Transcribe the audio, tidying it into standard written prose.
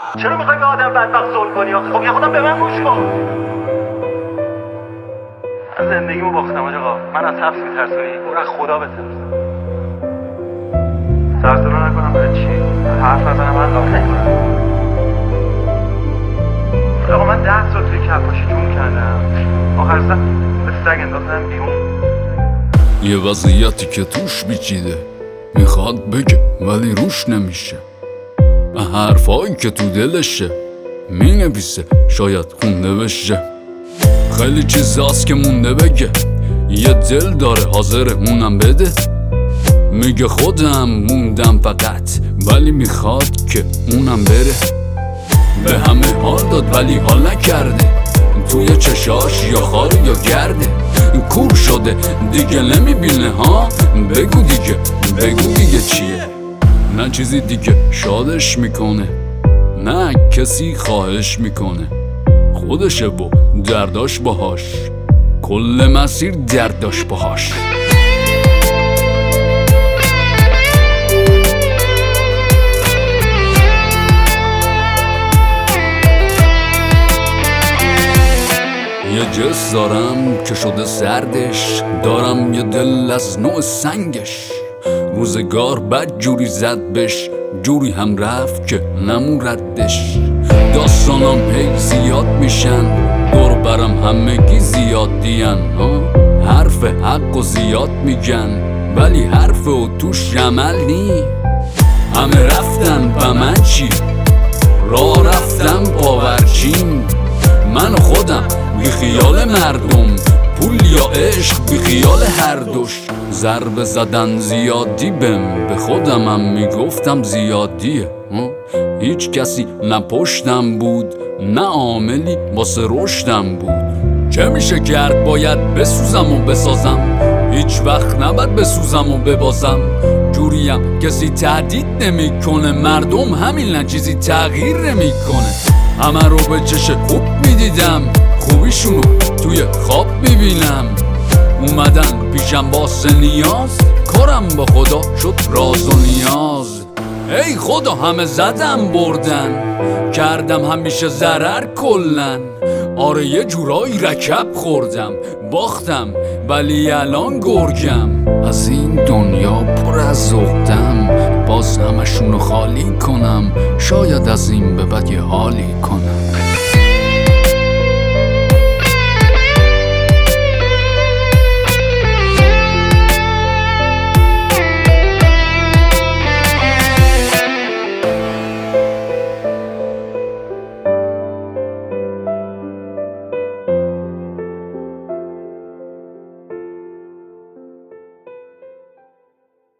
چرا میخوای به آدم بدبخت ظلم کنی آخه؟ خب یه خودم به من گوش کن. من زندگیمو باختم آقا. من از حبس میترسونی؟ اون از خدا بترس. سرسرو نکنم برای چی؟ حرف نزنم من لاف نکنم. آقا من 10 سال توی کفاشی جون کردم. آخر سر به سگ انداختم بیرون. یه وضعیتی که توش بیچیده، میخواد بگه ولی روش نمیشه. حرفایی که تو دلشه مینویسه شاید خونده بشه. خیلی چیزاست که مونده بگه، یه دل داره حاضر اونم بده. میگه خودم موندم فقط ولی میخواد که اونم بره. به همه حال داد ولی حال نکرده، توی چشاش یا خار یا گرده. کور شده دیگه نمیبینه ها. بگو دیگه چیه؟ نه چیزی دیگه شادش میکنه، نه کسی خواهش میکنه. خودشه و درداش باهاش، کل مسیر درداش باهاش. یه جس دارم که شده سردش، دارم یه دل از نوع سنگش. روزگار بد جوری زد بش، جوری هم رفت که نمون ردش. داستانام هی زیاد میشن، دور برم همگی زیاد دین. حرف حق و زیاد میگن ولی حرف و توش عمل نی. همه رفتن و من چی؟ راه رفتم باورچین. من و خودم بی خیال مردم، پول یا عشق بی خیال هر دوش. ضربه زدن زیادی بهم، به خودم هم میگفتم زیادیه. هیچ کسی نه پشتم بود نه عاملی واسه رشدم بود. چه میشه کرد؟ باید بسوزم و بسازم، هیچ وقت نباید بسوزم و ببازم. جوریم کسی تهدید نمیکنه، مردم همین نه چیزی تغییر نمیکنه. همه رو به چش خوب میدیدم، خوبیشونو توی خواب میبینم. اومدن پیشم واسه نیاز، کارم با خدا شد راز و نیاز. ای خدا همه زدم بردن، کردم همیشه ضرر کلن. آره یه جورایی رکب خوردم، باختم ولی الان گرگم. از این دنیا پر از ذوقم، باز همشونو خالی کنم. شاید از این به بعد یه حالی کنم.